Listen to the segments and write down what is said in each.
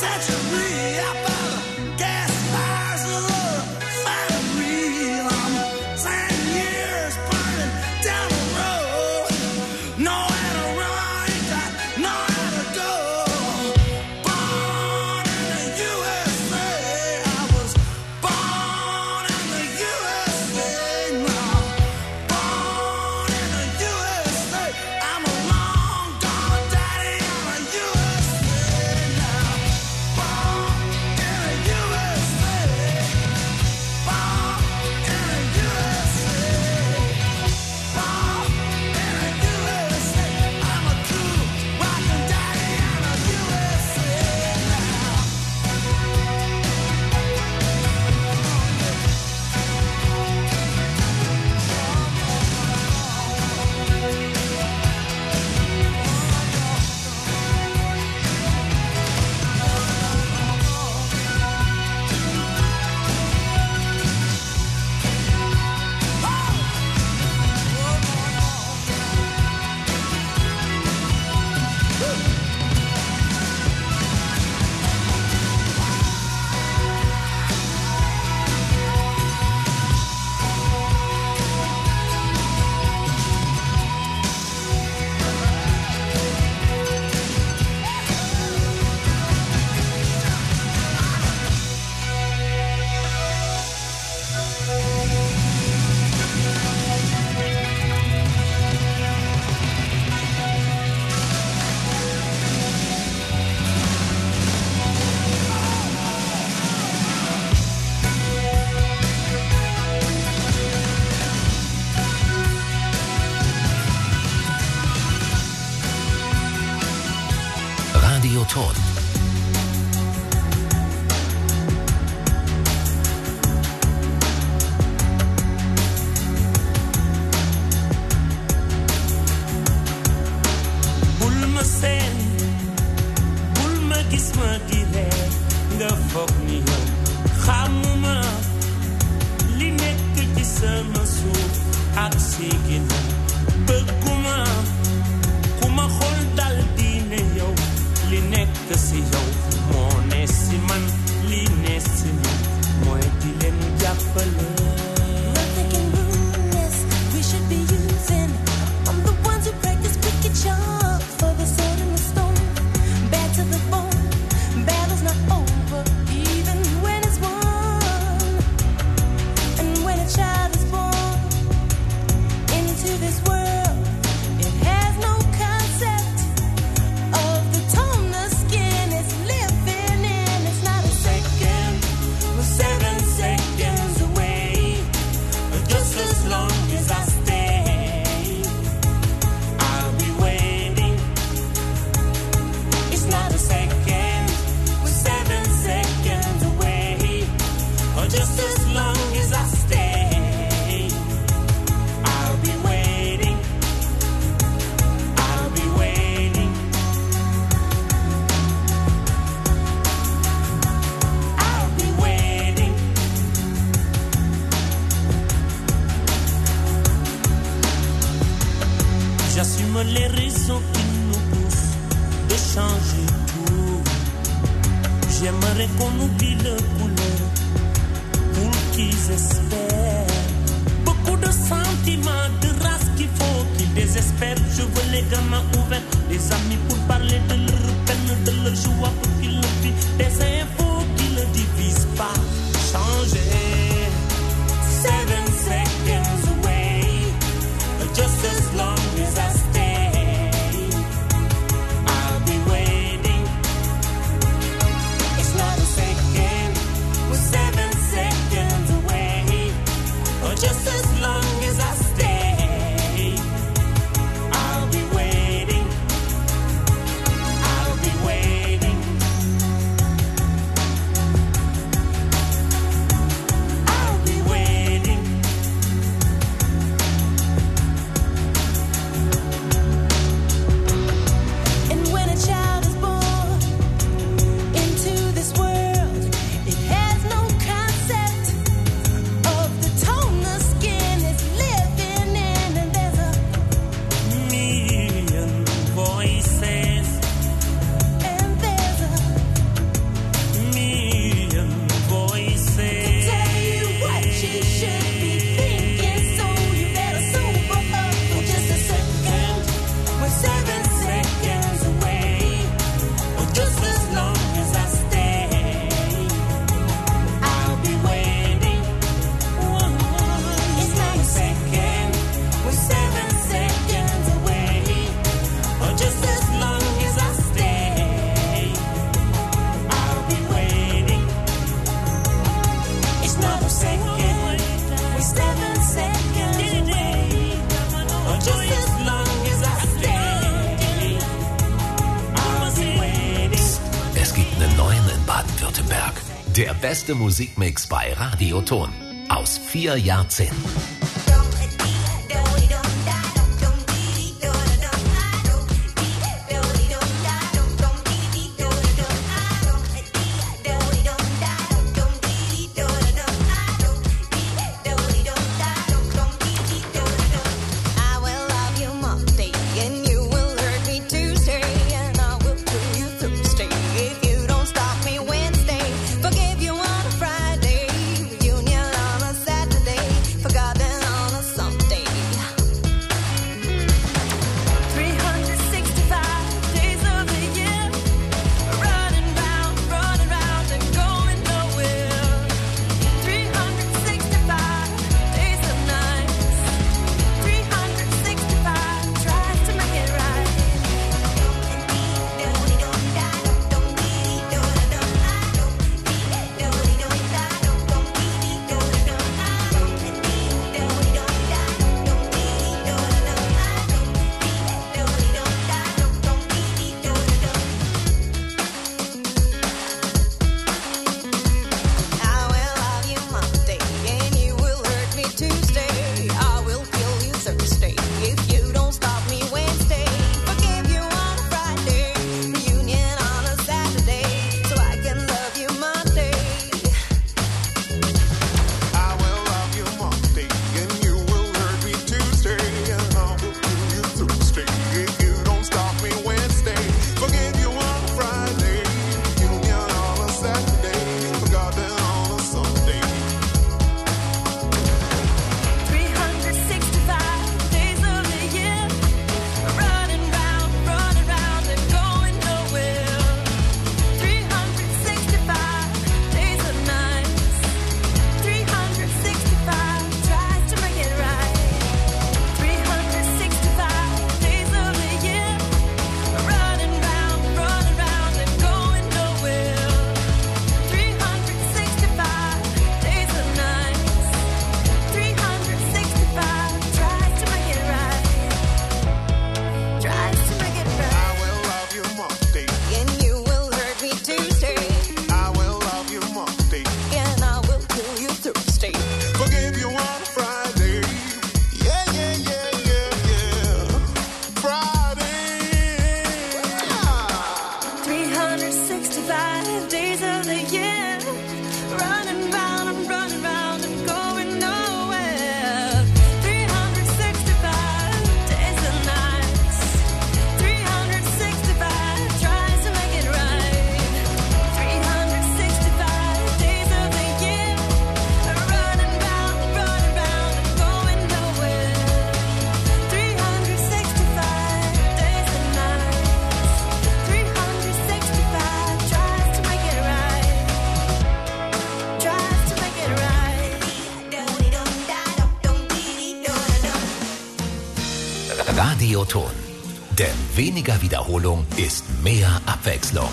Ton. Bul ma seen bul ma gis ma di ree nga foog ni yow xamuma li nekk ci sama suuf ak si ginnaaw bëgguma ku ma xool dal di ne yow li nekk si yow moo ne si man li ne si man mooy di leen jàppale. Nothing can ruin this. We should be using. I'm the ones who practice wicked sharp for the sword and the stone. Bad to the bone. Battle's not over, even when it's won. And when a child is born into this world, it has no concept of the tone the skin is living in. It's not a second, we're 7 seconds away. Just as long as I stay, I'll be waiting. It's not a second, we're 7 seconds away. Just as long as I stay, I'll be waiting. I'll be waiting. I'll be waiting. J'assume les raisons qui nous poussent de changer tout. J'aimerais qu'on oublie le couleur pour qu'ils espèrent. Beaucoup de sentiments, de race qu'il faut qu'ils désespèrent. Je veux les gamins ouverts, des amis pour parler de leur peine, de leur joie pour qu'ils le vivent. Des infos qui ne divisent pas. Changer. 7 seconds away. Just as long as I stay, I'll be waiting. It's not a second, we're 7 seconds away. Just as long as I stay, I'll be waiting. I'll be waiting. Der beste Musikmix bei Radioton. Aus 4 Jahrzehnten. Radioton. Denn weniger Wiederholung ist mehr Abwechslung.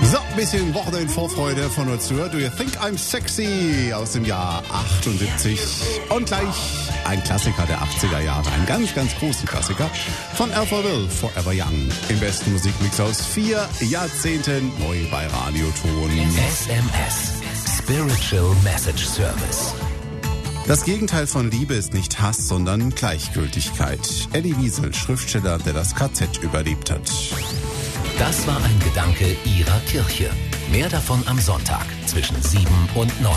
So, ein bisschen Woche in Vorfreude von uns zu. Do You Think I'm Sexy aus dem Jahr 78. Und gleich ein Klassiker der 80er Jahre, ein ganz, ganz großen Klassiker von Alphaville, Forever Young. Im besten Musikmix aus 4 Jahrzehnten, neu bei Radioton. SMS, Spiritual Message Service. Das Gegenteil von Liebe ist nicht Hass, sondern Gleichgültigkeit. Eddie Wiesel, Schriftsteller, der das KZ überlebt hat. Das war ein Gedanke Ihrer Kirche. Mehr davon am Sonntag zwischen 7 und 9.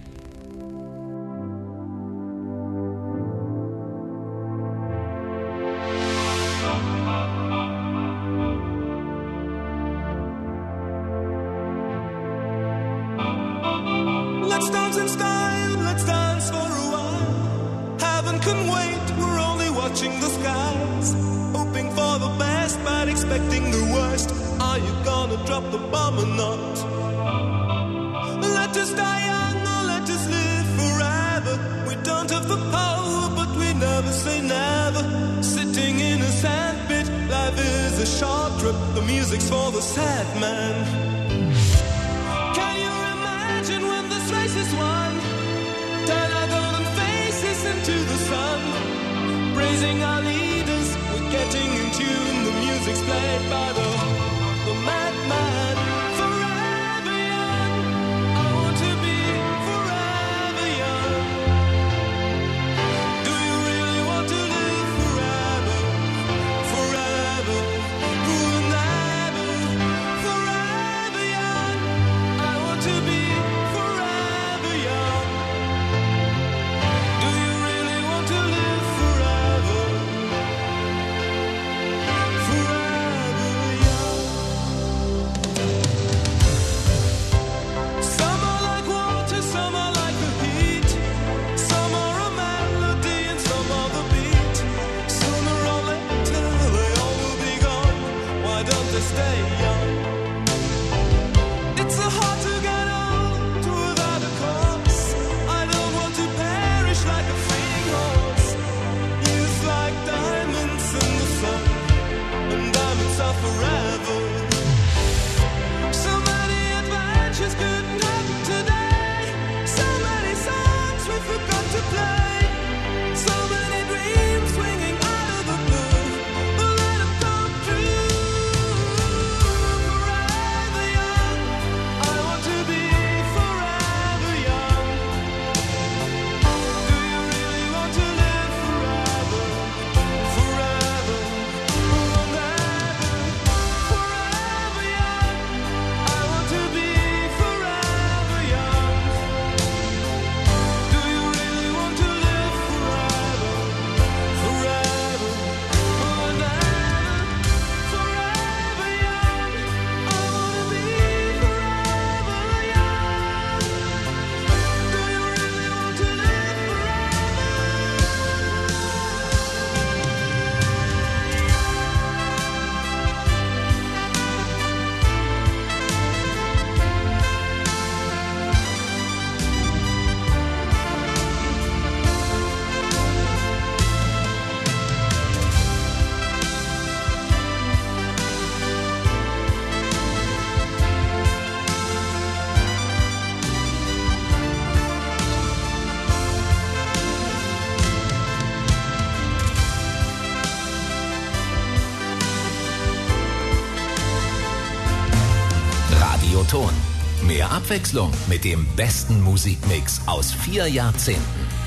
Let's dance in style, let's dance for a while. Heaven can wait, we're only watching the skies. Hoping for the best, but expecting the worst. Are you gonna drop the bomb or not? Let us die young or let us live forever. We don't have the power, but we never say never. Sitting in a sandpit, life is a short trip. The music's for the sad man. Can you imagine when this race is won? Turn our golden faces into the sun. Praising our leaders, we're getting in tune. The music's played by the madman. Forever young, I want to be forever young. Do you really want to live forever? Forever, forever, forever young. I want to be forever young. Do you really want to live forever? Forever young. Some are like water, some are like the heat. Some are a melody and some are the beat. Sooner or later they all will be gone. Why don't they stay young? It's so hard to get old without a cause. I don't want to perish like a fleeing horse. Youth like diamonds in the sun, and diamonds are forever. So many adventures couldn't happen today. So many songs we forgot to play. So many dreams swinging out of the blue. But let them come true. Forever young, I want to be forever young. Do you really want to live forever? Forever, forever, forever young. I want to be forever young. Do you really want to live forever? Forever, forever, forever young. I want to be forever young. Do you really want to live Radioton. Mehr Abwechslung mit dem besten Musikmix aus 4 Jahrzehnten.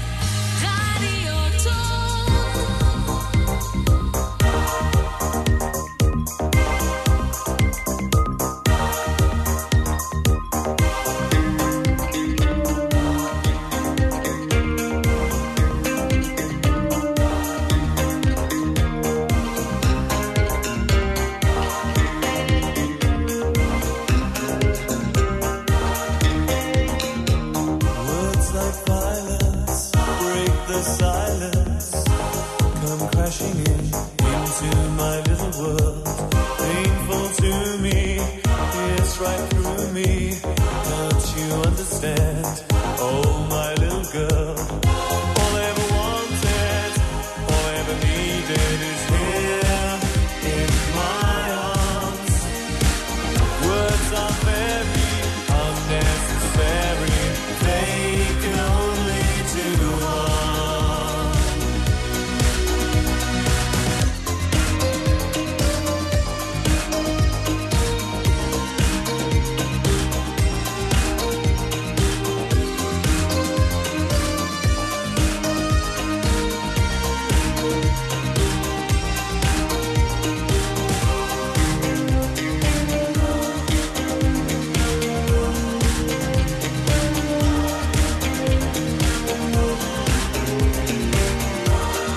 Words like violence break the silence, come crashing into my little world. Painful to me, it's right through me. Don't you understand? Oh, my